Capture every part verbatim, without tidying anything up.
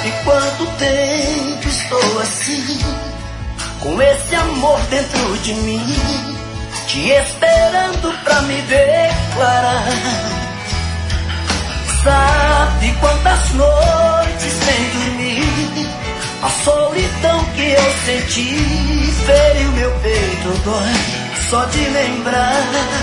Sabe quanto tempo estou assim, com esse amor dentro de mim, te esperando pra me declarar. Sabe quantas noites sem dormir, a solidão que eu senti feriu meu peito, dói só de lembrar.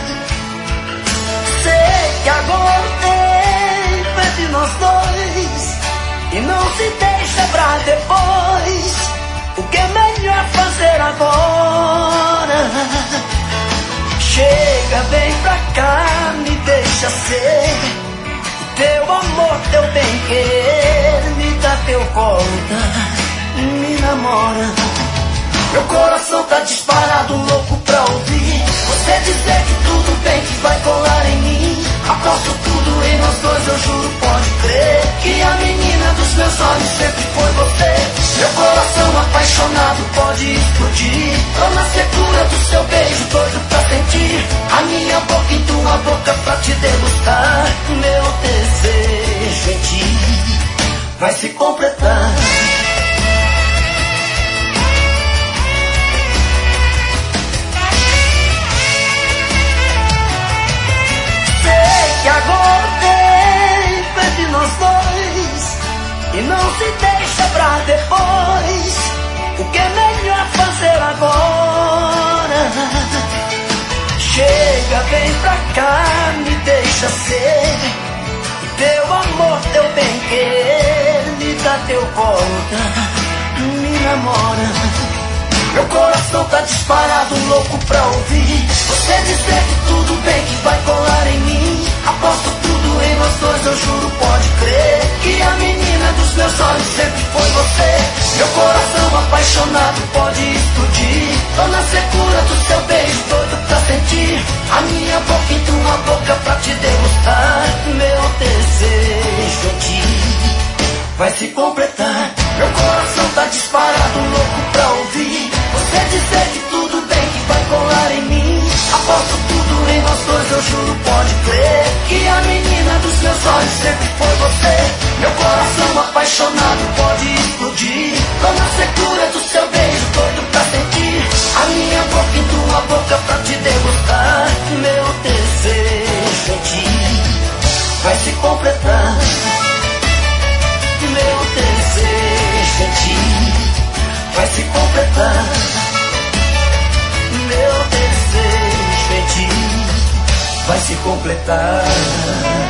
Sei que agora o tempo é de nós dois e não se deixa pra depois. O que é melhor fazer agora? Chega, vem pra cá, me deixa ser teu amor, teu bem-querer. Me dá teu colo, tá? Me namora. Meu coração tá disparado, louco pra ouvir você dizer que tudo bem, que vai colar em mim. Aposto tudo em nós dois, eu juro, pode crer, que a menina dos meus olhos sempre foi você. Meu coração apaixonado pode explodir. Tô na secura do seu beijo, doido pra sentir a minha boca em tua boca pra te degustar. Meu desejo em ti vai se completar. Que agora o tempo é de nós dois e não se deixa pra depois. O que é melhor fazer agora? Chega, vem pra cá, me deixa ser teu amor, teu bem-querer. Me dá teu colo, tá? Me namora. Meu coração tá disparado, louco pra ouvir você dizer que tudo bem, que vai colar em mim. Aposto tudo em nós dois, eu juro, pode crer, que a menina dos meus olhos sempre foi você. Meu coração apaixonado pode explodir. Tô na secura do seu beijo, doido pra sentir a minha boca em tua boca pra te degustar. Meu desejo em ti vai se completar. Meu coração tá disparado, louco pra ouvir você dizer que tudo bem, que vai colar em mim. Aposto tudo em nós dois, eu juro, pode crer, que a menina dos meus olhos sempre foi você. Meu coração apaixonado pode explodir. Tô na secura do seu beijo, doido pra sentir a minha boca em tua boca pra te degustar. Meu desejo em ti vai se completar. Meu desejo em ti vai se completar. Meu desejo em ti vai se completar.